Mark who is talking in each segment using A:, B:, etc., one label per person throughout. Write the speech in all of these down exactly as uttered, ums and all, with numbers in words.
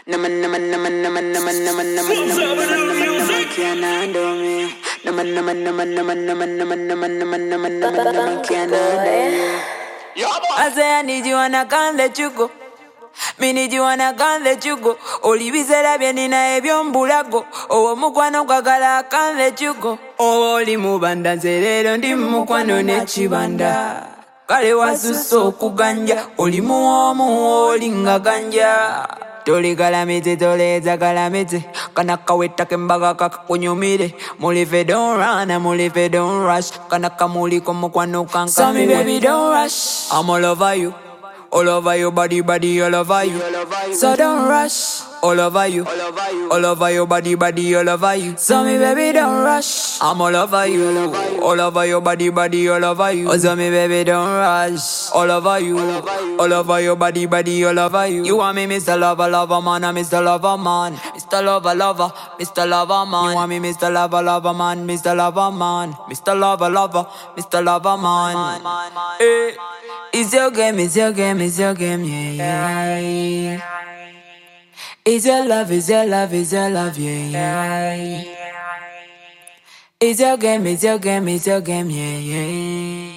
A: Naman naman naman naman naman naman naman naman naman naman naman kiana dome. Naman naman naman naman naman naman naman naman naman naman naman kiana dome. I say I need you and I can't let you go. Me need you and I can't let you go. Oli bizera byenina ebyombulago. Owo mukwano kwagala I can't let you go. Owo oli mubanda nzerero ndi mukwano n'ekibanda. Kale wasusa okuganja oli muwomu oli nga ganja. Toli kalamite toleza kalamite kana kaweta kembaga kakakunyumire mulive don't run and mulive don't rush kana kamuli komukwano kanka. So me baby don't rush, I'm all over you, all over your body body all over you. So don't rush, all over you, all over your body body all over you. So me baby don't rush, I'm all over you, all over your body body all over you. Oh, so me baby don't rush, all over you, all over your body body all over you. You want me Mister Lover Lover man, I'm Mister Lover man, Mister Lover Lover, Mister Lover man. You want me Mister Lover Lover man, Mister Lover man, Mister Lover Lover, Mister Lover man. Hey, it's your game, it's your game, it's your game, yeah, yeah. It's your love, it's your love, it's your love, yeah, yeah. It's your game, it's your game, it's your game, yeah, yeah.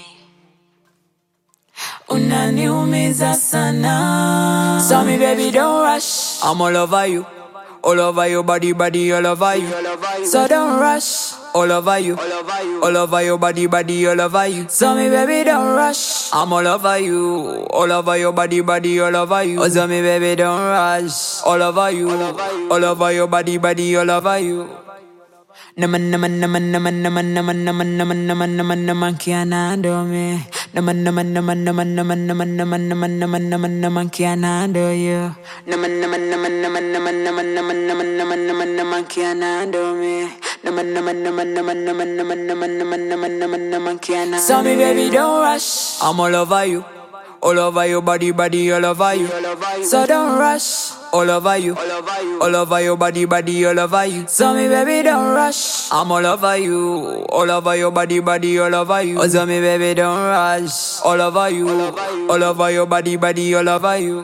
A: Unaniumiza sana. So me baby don't rush, I'm all over you, all over your body body all over you. So don't rush, all over you, all over your body body all over you. So me baby don't rush, I'm all over you, all over your body body all over you. Oh, so me baby don't rush, all over you, all over your body body all over you. Naman naman naman naman naman naman naman naman naman naman naman kiana dome. Naman naman naman naman naman naman naman naman naman naman naman kiana do you. Naman naman naman naman naman naman naman naman naman naman naman kiana dome. Naman naman naman naman naman naman naman naman naman naman naman kiana. So me baby don't rush, I'm all over you, all over your body body all over you. So don't rush, all over you, all over your body body all over you. So me baby don't rush, I'm all over you, all over your body body all over you. Oh, so me baby don't rush, all over you, all over your body body all over you.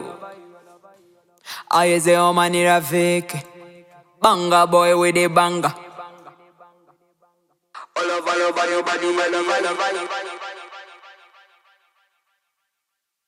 A: I say oh man you're fake banga boy with the banga. All over your body, your body, all over you.